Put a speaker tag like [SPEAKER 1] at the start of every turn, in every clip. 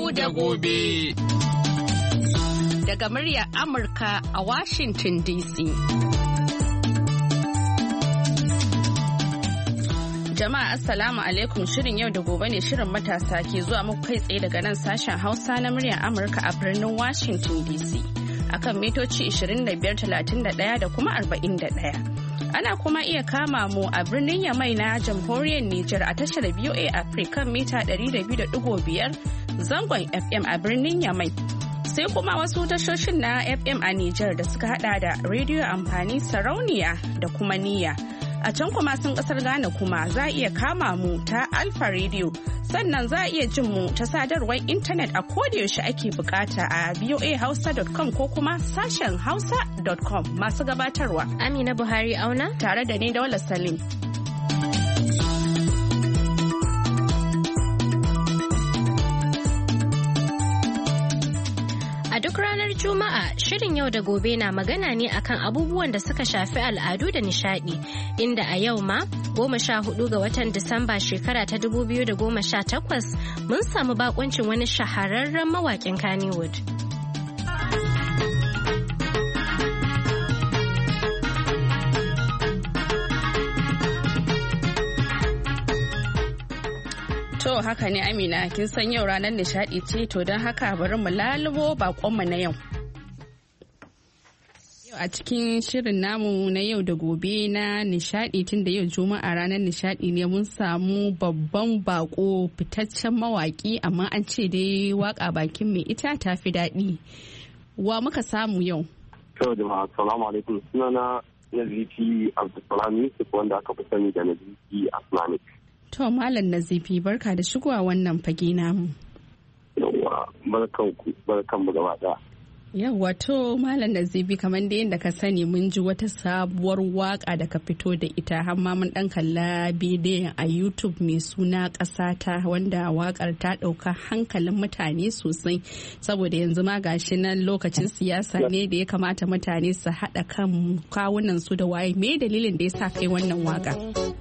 [SPEAKER 1] da gobe.
[SPEAKER 2] Daga muryar Amurka a Washington DC. Jama'a Assalamu alaikum, shirin yau da gobe ne, shirin matasa ke zuwa muku kai tsaye daga nan sashen Hausa na muryar Amurka a birnin Washington DC. Akan mitoci 25, 31 da kuma 41. Ana kuma iya kama mu a birnin Yamai na jamhuriyar Nijar a tashar VOA Africa mita 200.5 zangon FM a birnin Yamai. Sai kuma wasu tashoshin na FM a Nijar da suka hada da rediyo amfani, sarauniya da kuma niyya. A can kuma sun kasar Ghana kuma za a iya kama mu ta Alpha Radio, sannan za a iya jin mu ta sadarwar intanet a kodayaushe ake bukata a voahausa.com ko kuma sashen hausa.com. Masu gabatarwa
[SPEAKER 3] Amina Buhari Auna
[SPEAKER 2] tare da ni Daula Salim.
[SPEAKER 3] Duk ranar Juma'a, shirin yau da gobe na magana ne akan abubuwan da suka shafi al'adu da nishadi, inda a yau ma 14 ga watan Disamba shekara ta 2018 mun samu bakuncin wani shahararren mawaƙin Kannywood.
[SPEAKER 2] To haka ne Amina, kin san yau ranar nishadi ce, to don haka bari mu lalubo bakonmu na yau. A cikin shirin namu na yau da gobe na nishadi, tun da yau Juma'a ranar nishadi ne, mun samu babban bako, fitaccen mawaki, amma an ce dai waka bakin mai ita ta fi daɗi. Wa muka samu yau?
[SPEAKER 4] To jama'a assalamu alaikum, sunana Nazifi Abdulsalam Yusuf, wanda aka fi sani da Nazifi Asmanic.
[SPEAKER 2] To Malam Nazifi, barka da shigowa wannan fage namu.
[SPEAKER 4] Yawwa, barkan mu gaba ɗaya.
[SPEAKER 2] Yawwa, to Malam Nazifi, kamar da yadda ka sani mun ji wata sabuwar waka da ka fito da ita, har ma mun dan kalla bidiyon a YouTube mai suna ƙasata, wanda wakar ta ɗauka hankalin mutane sosai, saboda yanzu ma gashi nan lokacin siyasa ne da ya kamata mutane su haɗa kan kawunan su da waye. Me dalilin da ya sa kai wannan waka?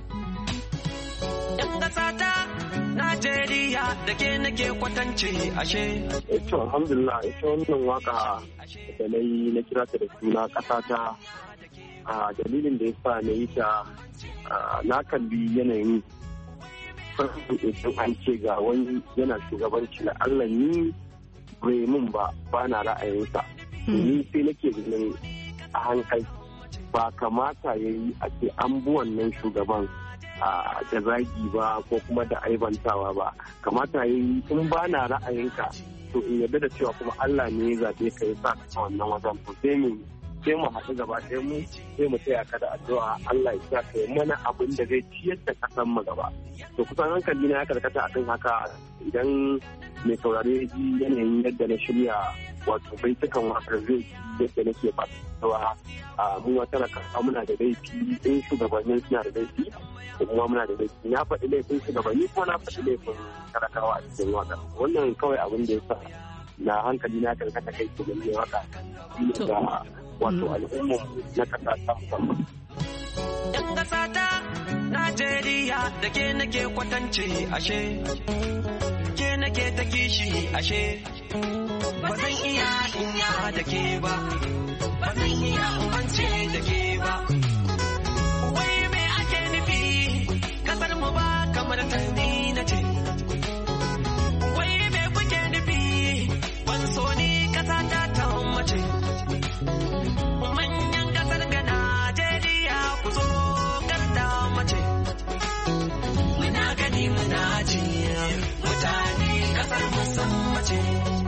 [SPEAKER 5] Najeriya da ke nake kwatance ashe.
[SPEAKER 4] To alhamdulillah, ita wannan waka da na kira ta da suna ƙasata, dalilin da ya sa na yi ta, na kalli yanayin farko idan an ce ga wani yana shugabanci na Allah ni bai mun ba na ra'ayinsa. Ni sai nake ganin a hankali ba kamata ya yi a ce an bi wannan shugaban da zagi ba ko kuma da aibantawa ba. Kamata yi in ba na ra'ayinka to in yarda da cewa kuma Allah ne ya zaɓe ka ya sa ka wannan wajen, to sai mu haɗu gaba ɗaya mu sai mu taya ka da addu'a Allah ya sa ka yi mana abin da zai ciyar da ƙasar mu gaba. To kusan hankali na ya karkata akan haka, idan mai saurare ji yanayin yadda na shirya wato baitukan wakar zai yadda nake fatawa mu wata kasa muna da laifi, in shugabannin suna da laifi kuma muna da laifi. Na faɗi laifin shugabanni kuma na faɗi laifin talakawa a cikin waka. Wannan kawai abin da ya sa na hankali na karkata kai ke gani waka ga wato al'ummar na kasa ta musamman.
[SPEAKER 5] Yan kasa ta Najeriya da ke nake kwatance ashe, ke nake ta kishi ashe, ba zan iya inya da ke ba, ba zan iya umance da ke ba. Wai me ake nufi kasar mu ba kamar ta ni na ce, wai me kuke nufi ban so ni kasa ta ta mace. Manyan kasar ga Najeriya ku zo karta mace, muna gani muna ji mutane kasar musan mace.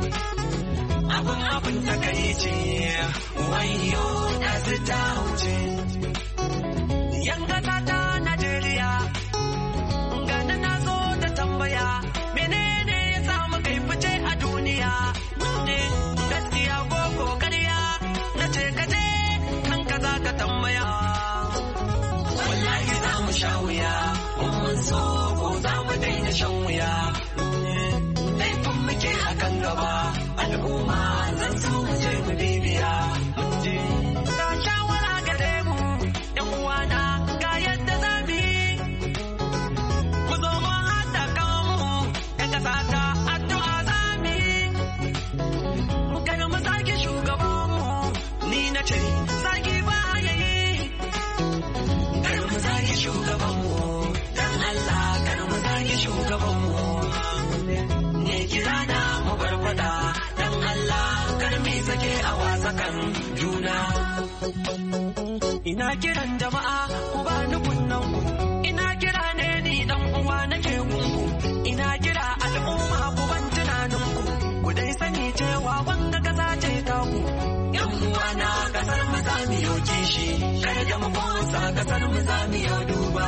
[SPEAKER 5] Abin takaici wayo da su ta wuce. Yan kasa ta Najeriya gani na zo da tambaya, menene ya samu kai fice a duniya? Gaskiya ko kokariya na ce kaje kan ka za ka tambaya. Wallahi za mu sha wuya, mun so ko za mu daina shan wuya. Laifin muke a kan gaba, al'umma zan so mu je mu bibiya. Ga shawara gare mu, ‘yan uwana ga yadda za mu yi. Ku zo mu haɗa kanmu, ‘yan ƙasa ta addu'a za mu yi. ina kiran jama'a ku ba ni kunnan ku, ina kira ne ni dan uwa nake gungu, ina kira al'umma ku ban tunanin ku, ku dai sani cewa wanga kasa ce ta ku. Yan uwa na kasar mu za mu yau kishi, kada da mu kosa kasar mu za mu yau duba.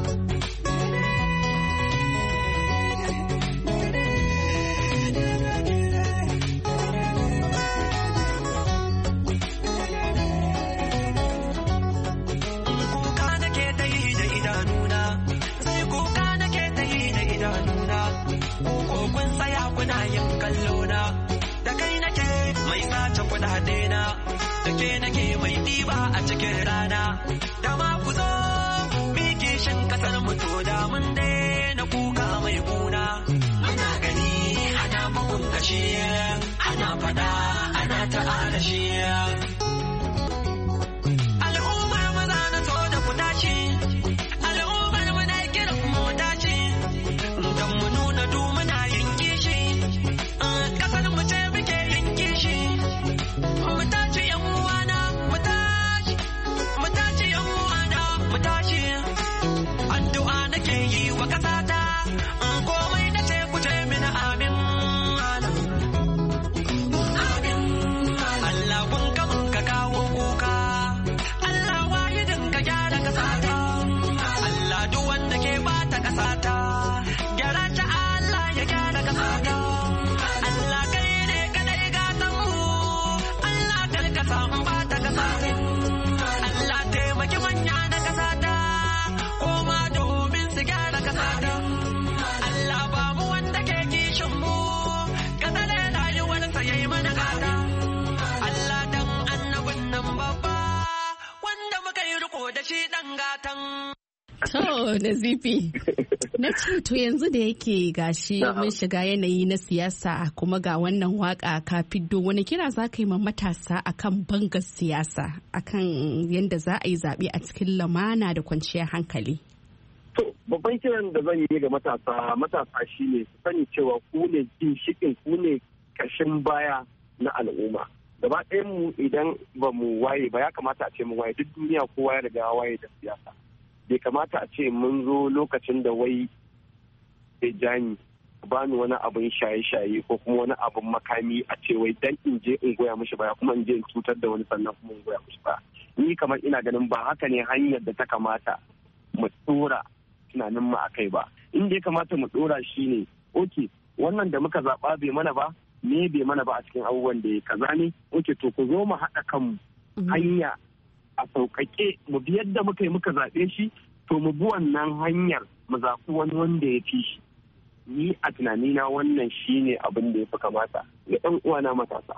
[SPEAKER 5] Nake mai ɗiba a cikin rana da ma ku zo mikishin kasar mu to da mun daina kuka mai kuna. Muna gani ana bugun gashi, ana fada ana ta'ala shi. Al'ummar maza na so da ku tashi, al'ummar mu na kiran mu tashi, don mu nuna du muna yin kishi, kasar mu ce muke yin kishi. Mu tashi yan uwana, mu tashi yan uwana, mu tashi. Addu'a nake yi wa kasata, komai nace ku ce mini amin. Amin. Allah kun ka mun ka kawo kuka, Allah wahidin ka gyara kasata, Allah duk wanda ke bata kasata, gyara ta Allah ya gyara kasata. Allah kai ne kadai gatan mu, Allah karka samu bata kasata, Allah taimaki manya na kasata, koma domin su gyara kasata. Allah ba mu wanda ke kishin mu, kasale rayuwar sa yayi mana gata. Allah dan annabin nan babba, wanda muka yi riko da shi dan gatan.
[SPEAKER 2] To Nazifi, na ce to yanzu da yake gashi mun shiga yanayi na siyasa kuma ga wannan waka ka fiddo, wani kira za ka yi ma matasa akan bangar siyasa, akan yadda za a yi zaɓe a cikin lamana da kwanciyar hankali?
[SPEAKER 4] To babban kiran da zan yi ga matasa shine su sani cewa ku ne ginshiƙin, ku ne ƙashin baya na al'umma. Gaba ɗayan mu idan ba mu waye ba, ya kamata a ce mu waye, duk duniya kowa ya riga waye da siyasa. Bai kamata a ce mun zo lokacin da wai bai jani bani wani abin shaye-shaye ko kuma wani abin makami a ce wai dan in je in goya mishi baya kuma in je in cutar da wani sannan kuma in goya mishi baya. Ni kamar ina ganin ba haka ne hanyar da ta kamata mu tsora tunanin mu akai ba. Inda ya kamata mu tsora shi ne, oke wannan da muka zaɓa bai mana ba, me bai mana ba a cikin abubuwan da ya kaza ne, oke to ku zo mu haɗa kanmu hanya a sauƙaƙe mu bi yadda muka yi muka zaɓe shi, to mu bi wannan hanyar mu zaɓi wani wanda ya fi shi. Ni a tunanina wannan shi ne abin da ya fi kamata ga ɗan uwana matasa.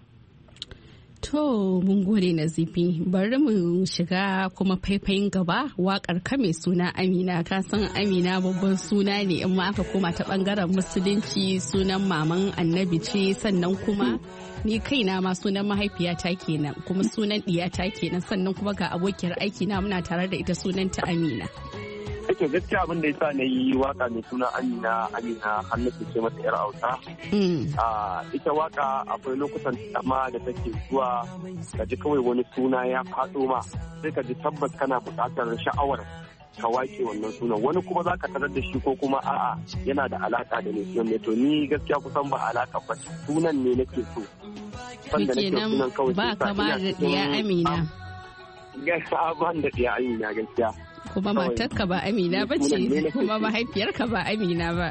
[SPEAKER 2] To mun gode Nazifi, bari mu shiga kuma faifayin gaba waƙar ka mai suna Amina. Ka san Amina babban suna ne in ma aka koma ta ɓangaren musulunci, sunan maman annabi ce, sannan kuma ni kaina ma sunan mahaifiyata kenan, kuma sunan ɗiyata kenan, sannan kuma ga abokiyar aiki na muna tare da ita sunanta Amina.
[SPEAKER 4] To gaskiya abin da yasa na yi waka mai suna Amina har nake ce mata yar Hausa. Ita waka akwai lokutan dama da take zuwa ka ji kawai wani suna ya faɗo ma, sai ka ji tabbas kana buƙatar sha'awar ka wake wannan sunan. Wani kuma za ka tarar da shi ko kuma a'a yana da alaka da mai sunan ne. To ni gaskiya kusan ba alaka ba, sunan ne nake so. Sanda nake sunan kawai
[SPEAKER 2] ba kama da ɗiya Amina.
[SPEAKER 4] Gaskiya ban da ɗiya Amina gaskiya.
[SPEAKER 2] Kuma matarka ba Amina ba ce, kuma mahaifiyarka ba Amina ba.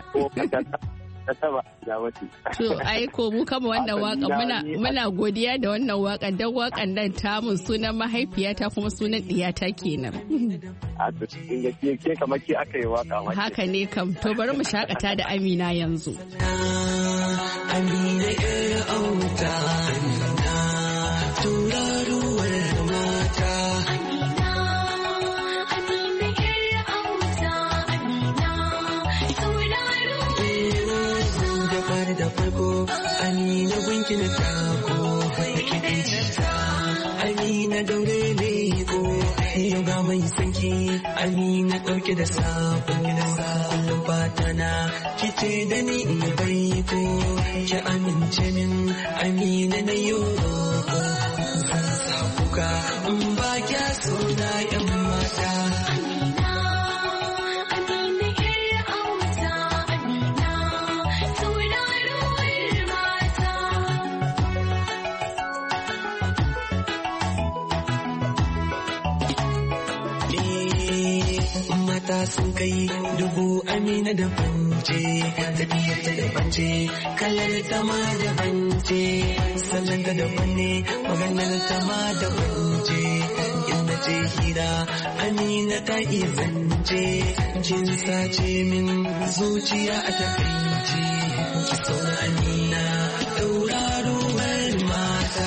[SPEAKER 2] To ai ko mu kama wannan waka muna godiya da wannan waka, don wakan nan tamun sunan mahaifiyata kuma sunan ɗiyata kenan.
[SPEAKER 4] A cikin ke kamar ke aka yi waka.
[SPEAKER 2] Haka ne kam, to bari mu shakata da Amina yanzu.
[SPEAKER 5] Amina ƴar auta, Amina turaruwar mata. Da farko Amina gunki na tako da kiɗin cita, Amina daure ne ko yau ga mai sanki, Amina ɗauke da sabo kullum fata na kice da ni in bai ko ki amince min, Amina na yau zan sa kuka in ba kya sona. mata sun kai 1000 Amina da bance tafiyar ta da bance kalar ta ma da bance sallan ta da banne maganar ta ma da bance inda ce hira Amina ta iya zance kin sace min zuciya a takaice ki sauna Amina tauraruwar mata.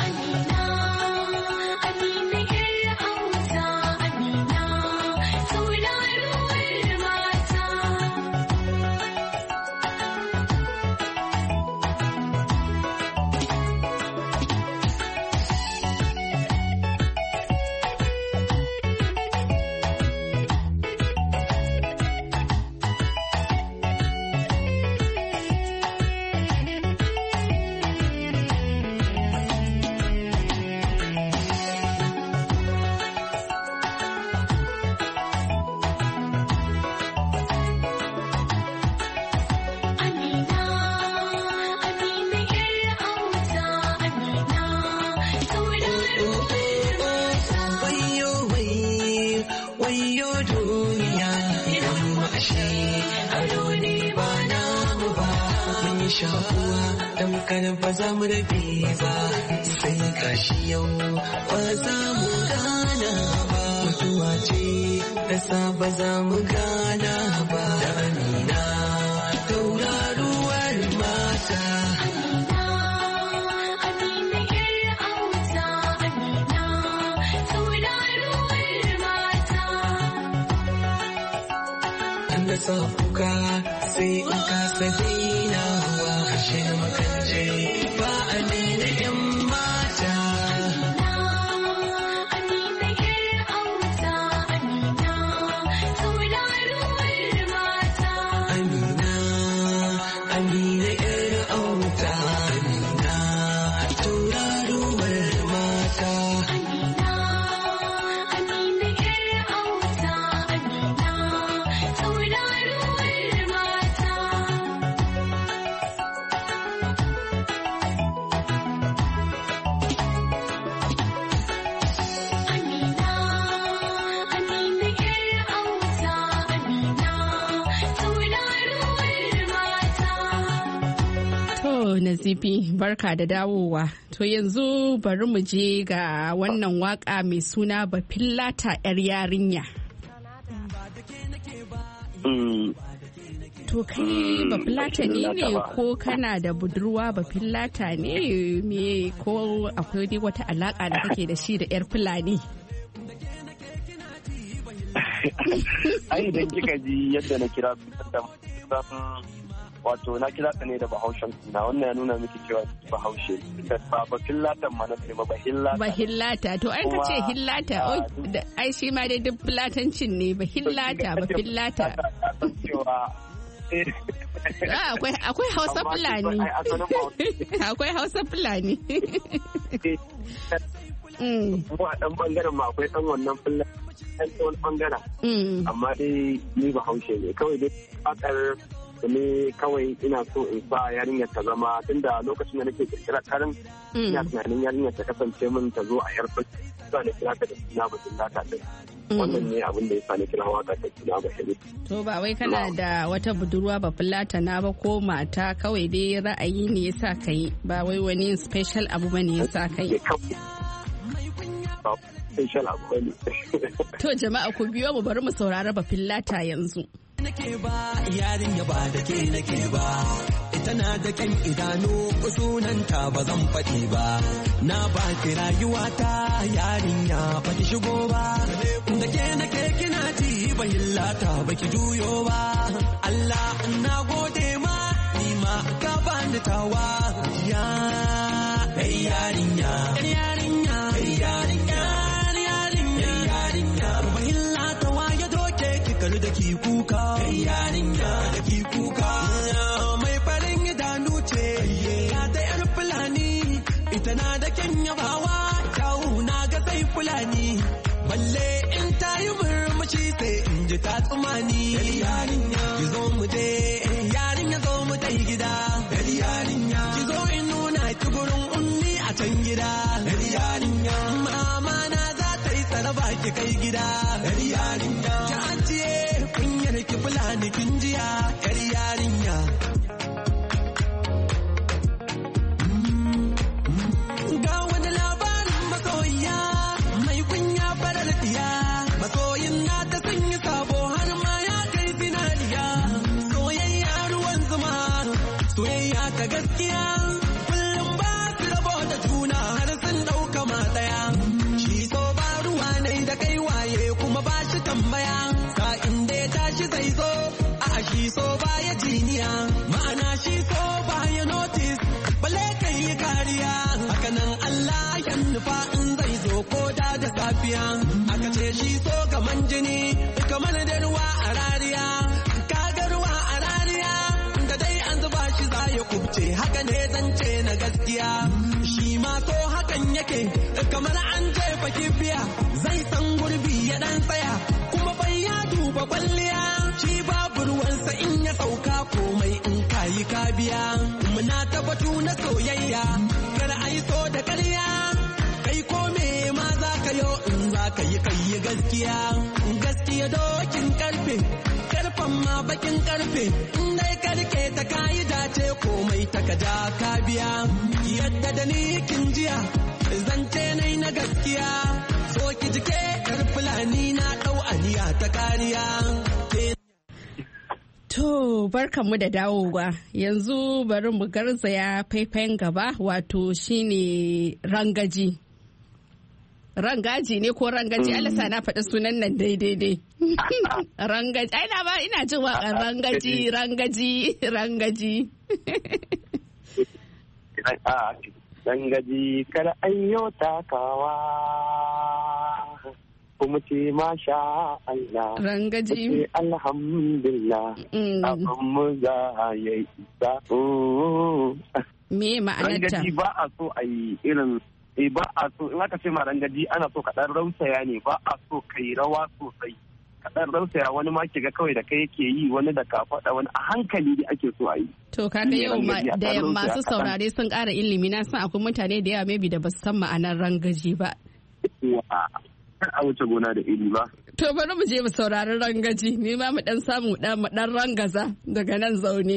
[SPEAKER 5] Tamkar ba za mu rabe ba sai gashi yau ba za mu gana ba mutuwa ce da sa ba za mu gana ba da Amina tauraruwar mata. Da sa kuka sai in kasa dainawa ashe makance ba Amina yan mata. Amina yar auta Amina tauraruwar mata.
[SPEAKER 2] Nazifi barka da dawowa. To yanzu bari mu je ga wannan waka mai suna Bafillata 'yar yarinya. To kai Bafillata ne ko kana da budurwa Bafillata ne me ko akwai dai wata alaka da kake da shi da 'yar Fulani?
[SPEAKER 4] Ai idan kika ji yadda na kira wato na kira ta ne da bahaushen suna wannan ya nuna miki cewa bahaushe ba Bafillatan ma na ce ba bahillata to ai ka ce hillata ai shi ma dai duk fulatancin ne Bafillata akwai Hausa Fulani akwai Hausa Fulani mu a dan bangaren ma akwai dan wannan Fulani dan wani bangaren amma dai ni bahaushe ne kawai dai fakar ne kawai ina so in sa yarinyar ta zama tunda lokacin da nake kirkira karin ina tunanin yarinyar ta kasance min ta zo a yar fulani da kira ta da suna Bafillata din wannan ne abin da ya sa ni kira waka ta suna Bafillata. To ba wai kana da wata budurwa Bafillata na ba ko mata kawai dai ra'ayi ne yasa kai ba wai wani special abu bane yasa kai. To jama'a ku biyo mu bari mu saurara Bafillata yanzu.
[SPEAKER 5] Nake ba yarinya ba da ke nake ba ita na da kyan idanu sunanta ba zan faɗi ba na ba ki rayuwata yarinya ba ki shigo ba da ke nake kina ji Bafillata ba ki juyo ba Allah na gode ma ni ma ka bani tawa ya kai yarinya yarinya yarinya Bafillata waye doke ki karu da ki kuka yarinya da ki kuka mai farin idanu ce ya ta yar Fulani ita na da kyan yabawa kyawu na ga sai Fulani balle in ta yi murmushi sai in ji ta tsumani yarinya ki zo mu je yarinya zo mu dai gida yarinya ki zo in nuna ki gurin ummi a can gida yarinya mama na za ta yi tsaraba ki kai gida yarinya ki ajiye fulani kin jiya yar yarinya. Ga wani labarin masoyiya mai kunya farar diya, masoyin na ta sanya sabo har ma ya kai zinariya. Soyayya ruwan zuma, soyayya ta gaskiya, kullum ba su rabo da juna har sun ɗauka ma ɗaya. Shi so ba ruwa ne da kai waye kuma ba shi tambaya, sa'in da ya tashi zai zo, a shi so ba ya jiniya, ma'ana shi so ba ya notice, bale kai yi kariya. Hakanan Allah ya nufa in zai zo ko da safiya, aka ce shi so kaman jini kamar da ruwa a rariya, kaga ruwa a rariya da dai an zuba shi za ya kubce, haka ne zance na gaskiya. Shi ma so hakan yake kamar an jefa kibiya, zai san gurbi ya dan tsaya kuma bai ya duba kwalliya. Shi babu ruwansa in ya sauka komai in kayi ka biya. Muna ta batu na soyayya kar ai so da ƙarya, kai ko me ma za ka yo in za ka yi kai gaskiya. Gaskiya dokin karfe, karfen ma bakin karfe, in dai karke ta kayi dace komai ta ka ja ka biya. Yadda da ni kin jiya zance nai na gaskiya, so ki jike yar fulani na ɗau aniya ta kariya.
[SPEAKER 2] To barkanmu da dawowa, yanzu bari mu garzaya faifayen gaba, wato shine rangaji. Rangaji ne ko rangaji? Alasa na faɗi sunan nan daidai. Rangaji, ai na ba ina jin waƙar rangaji.
[SPEAKER 4] Rangaji kada ayyo takawa, kuma ce masha Allah.
[SPEAKER 2] Rangaji.
[SPEAKER 4] Ce alhamdulillah. Abin mu za ya isa.
[SPEAKER 2] Me ma'anarta?
[SPEAKER 4] Rangaji ba a so a yi irin, ba a so in aka ce ma rangaji ana so kaɗan rausaya ne, ba a so kai rawa sosai. Kaɗan rausaya, wani ma kiga kawai da kai yake yi, wani da ka faɗa, wani a hankali da ake so a yi.
[SPEAKER 2] To kaga yau da masu saurare sun ƙara ilimi, na san akwai mutane da yawa maybe da ba su san ma'anar rangaji ba.
[SPEAKER 4] Kar a wuce gona da iri ba.
[SPEAKER 2] To bari mu je mu saurari rangaji, ni ma mu dan samu mu dan rangaza daga nan zaune.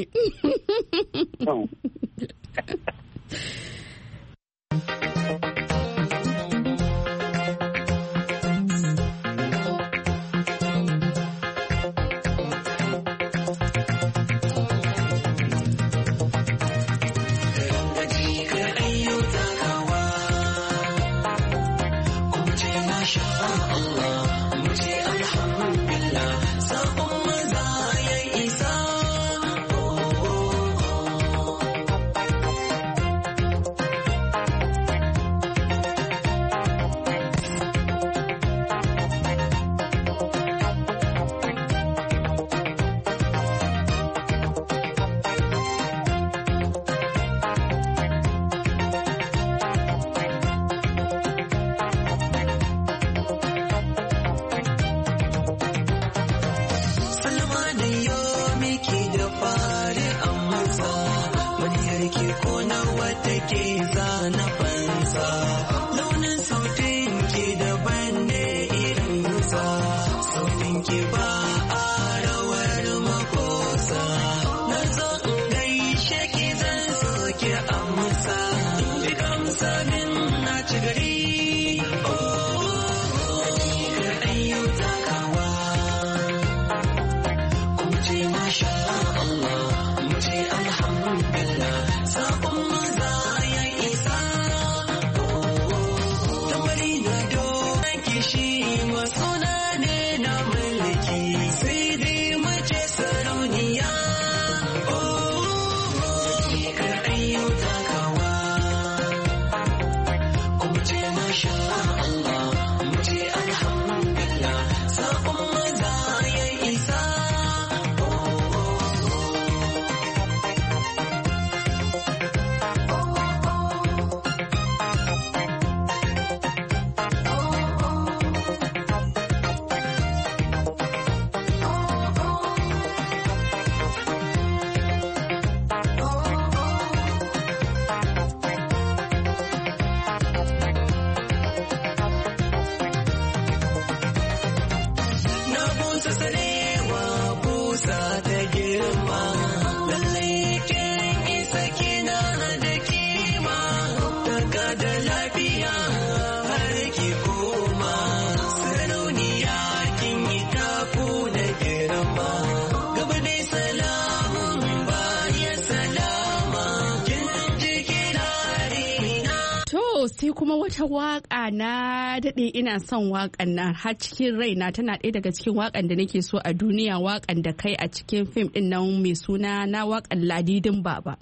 [SPEAKER 2] kuma wata waka na daɗe ina son wakan nan har cikin raina, tana ɗaya daga cikin wakan da nake so a duniya, wakan da kai a cikin fim ɗin nan mai suna na wakan Ladidin Baba.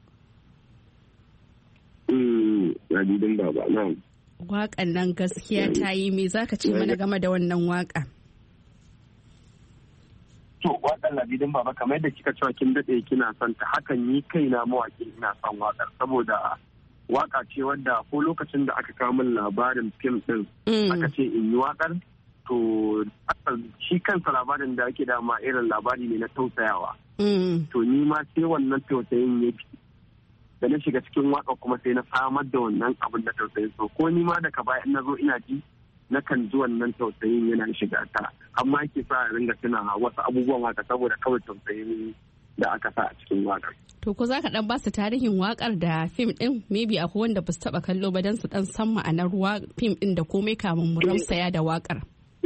[SPEAKER 4] Ladidin Baba, na'am.
[SPEAKER 2] Wakan nan gaskiya ta yi, me zaka ce mana game da wannan waka?
[SPEAKER 4] To wakan Ladidin Baba kamar yadda kika cewa kin daɗe kina son ta, hakan ni kaina mawaki ina son wakar, saboda waka ce wadda ko lokacin da aka kawo min labarin fim din aka ce in yi wakar, to shi kansa labarin da ake dama irin labari ne na tausayawa. To ni ma sai wannan tausayin ya fi da na shiga cikin waka kuma sai na samar da wannan abin da tausayin, so ko ni ma daga baya in na zo ina ji na kan ji wannan tausayin yana shiga ta, amma ke sa ringa tuna wasu abubuwan waka saboda kawai tausayin da aka sa a cikin wakar.
[SPEAKER 2] To ko za ka dan basu tarihin wakar da fim din, maybe akwai wanda ba su taba kallo ba dan su dan san ma'anar fim din da komai kamun mu ramsaya da wakar.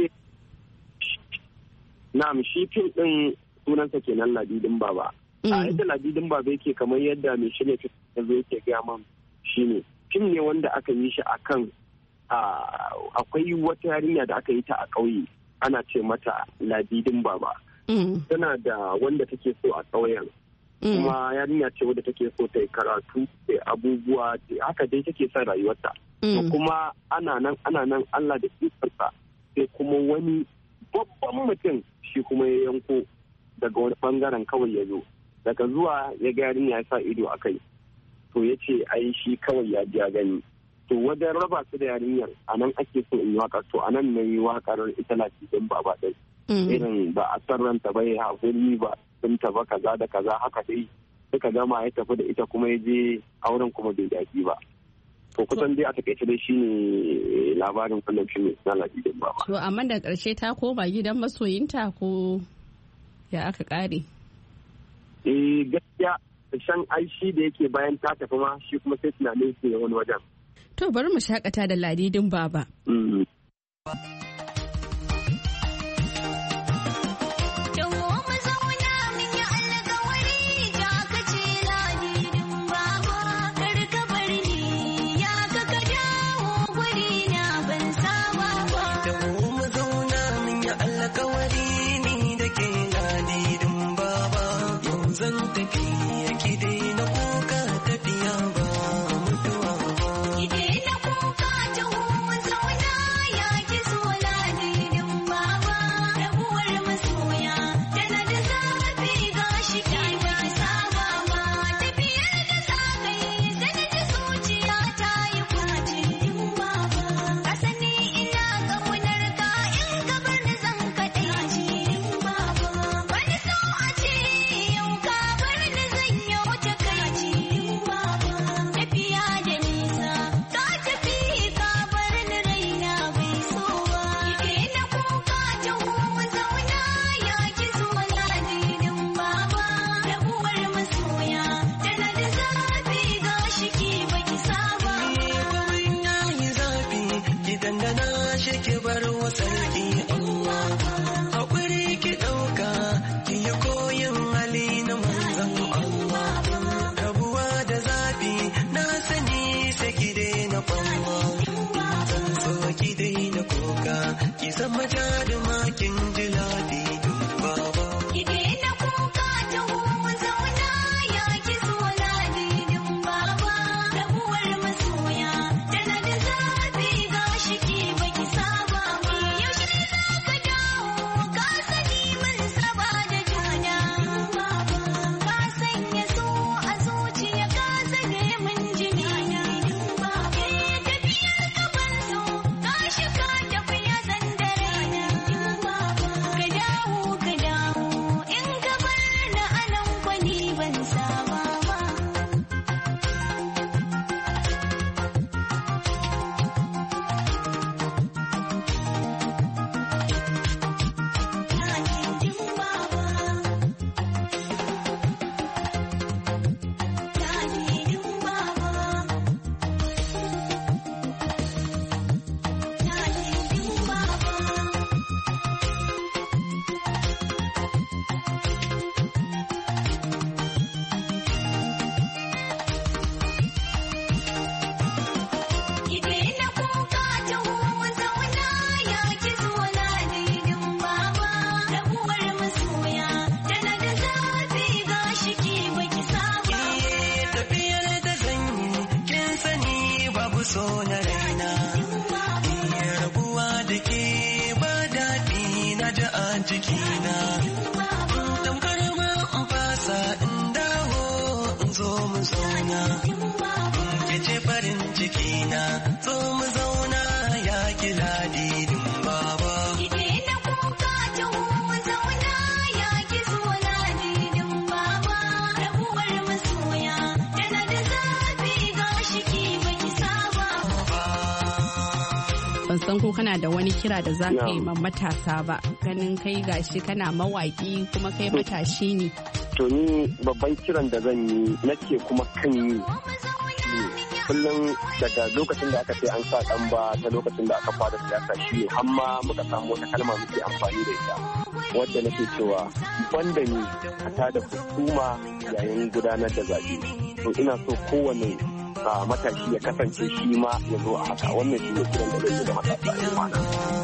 [SPEAKER 4] Na'am, shi fim din sunansa kenan Ladidin Baba. A yadda Ladidin Baba yake kamar yadda mai shirya fim yanzu yake gaya man shine fim ne wanda aka yi shi akan akwai wata yarinya da aka yi ta a ƙauye ana ce mata Ladidin Baba. Tana da wanda take so a ƙauyen. Kuma yarinya ce wadda take so ta yi karatu da abubuwa haka dai take son rayuwarta. Kuma ana nan Allah da ikonsa sai kuma wani babban mutum shi kuma ya yanko daga wani bangaren kawai ya zo. Daga zuwa ya ga yarinya ya sa ido a kai. To ya ce ai shi kawai ya ji ya gani. To wajen raba su da yarinyar a nan ake so in yi waka, to a nan na yi wakar ita Ladidin Baba ɗin. Irin ba a san ranta ba ya haƙuri ba sun taba kaza da kaza haka dai suka gama ya tafi da ita kuma ya je auren kuma bai daɗi ba. To kusan dai a takaice dai shine labarin kullum shi na Ladidin Baba.
[SPEAKER 2] To amma da ƙarshe ta koma gidan masoyinta ko ya aka ƙare?
[SPEAKER 4] Gaskiya shan aishi da yake bayan ta tafi ma shi kuma sai tunanin su wani wajen.
[SPEAKER 2] To bari mu shakata da Ladidin Baba.
[SPEAKER 5] jikina tamkar ma in fasa in dawo in zo mu zauna ke ce farin cikina zo mu zauna ya kila didin baba
[SPEAKER 2] ban san ko kana da wani kira da za ka yi ma matasa ba ganin kai gashi kana mawaki kuma kai matashi ne.
[SPEAKER 4] To ni babban kiran da zan yi nake kuma kan yi kullum daga lokacin da aka ce an sa ɗan ba ta lokacin da aka fara siyasa shi ne hamma muka samu wata kalma muke amfani da ita wadda nake cewa banda ni a tada hukuma yayin gudanar da zaɓe. To ina so kowane matashi ya kasance shi ma ya zo a haka wannan shi ne kiran da zai da matasa ya mana.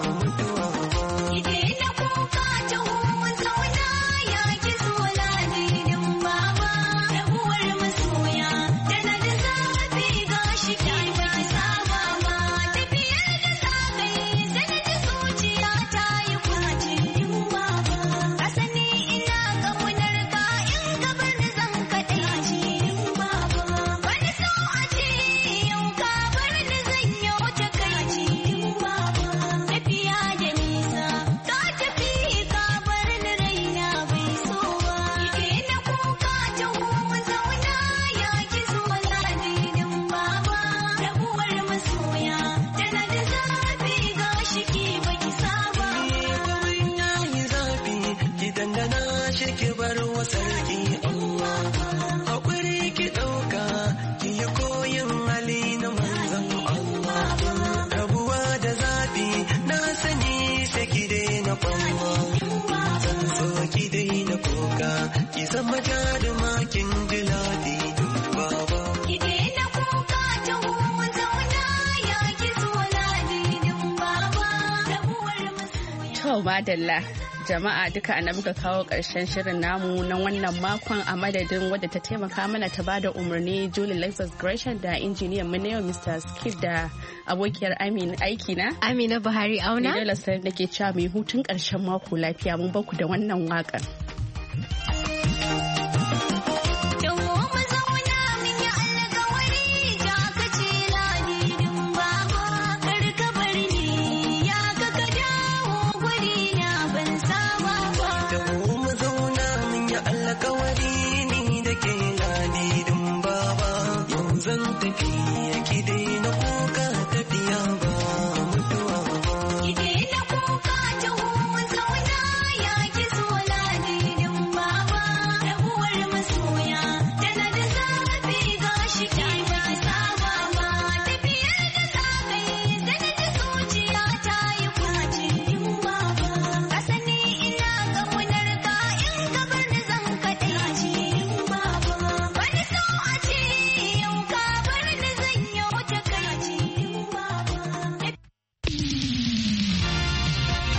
[SPEAKER 2] Madalla jama'a duka ana muka kawo ƙarshen shirin namu na wannan makon a madadin wadda ta taimaka mana ta bada umarni Julie Lexus Gresham da injiniyan mu ne Mr. Skip da abokiyar aiki na Amina Buhari Auna. Ni da Lasar nake cewa mai hutun ƙarshen mako lafiya mun baku da wannan waƙar.